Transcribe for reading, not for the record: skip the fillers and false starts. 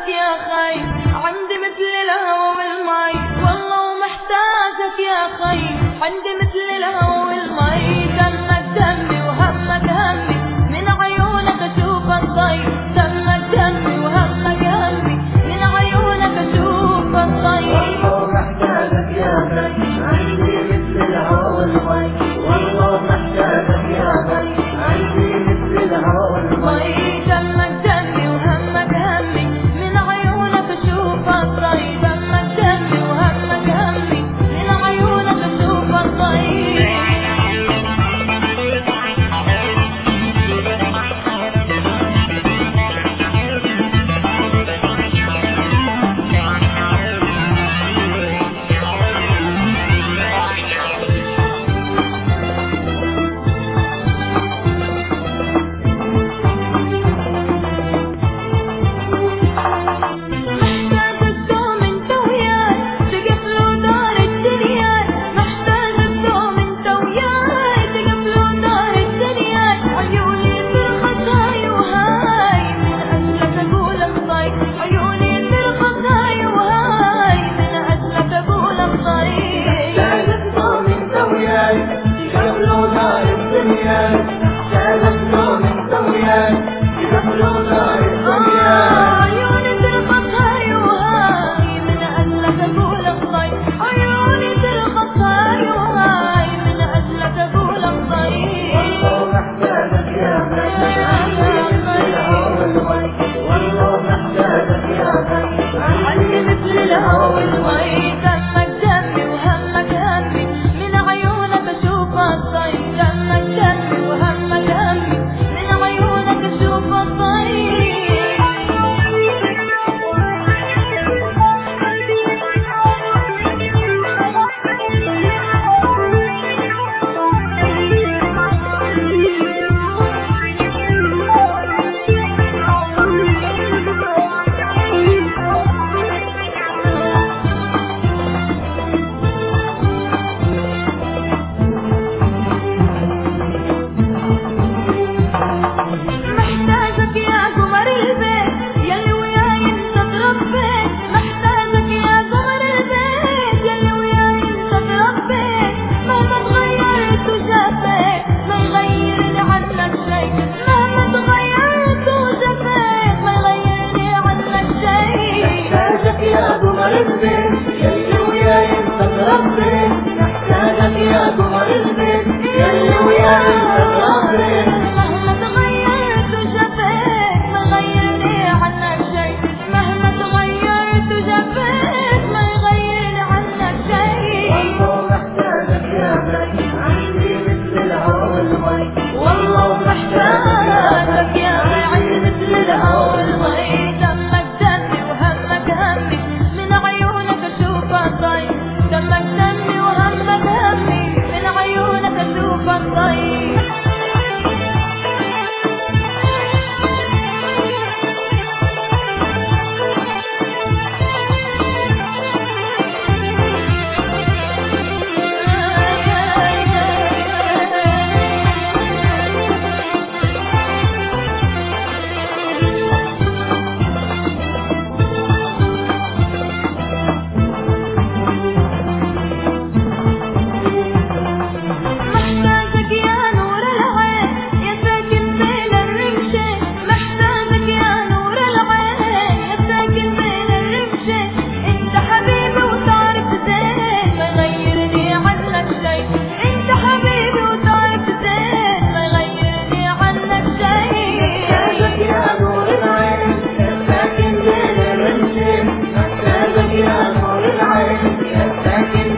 يا خي، عندي مثل الهوى والمي، والله ومحتاجك يا خي، عندي مثل الهوى والمي. دمك دمي وهمك همي، من عيونك اشوف الضي. دمك دمي وهمك همي، من عيونك اشوف الضي. والله محتاجك يا خي، عندي مثل الهوى والمي، والله محتاجك يا خي، عندي مثل الهوى والمي. دمك دمي وهمك همي، من عيونك اشوف الضي. دمك دمي وهمك همي، من عيونك اشوف الضي. يا نور العين يا ساكن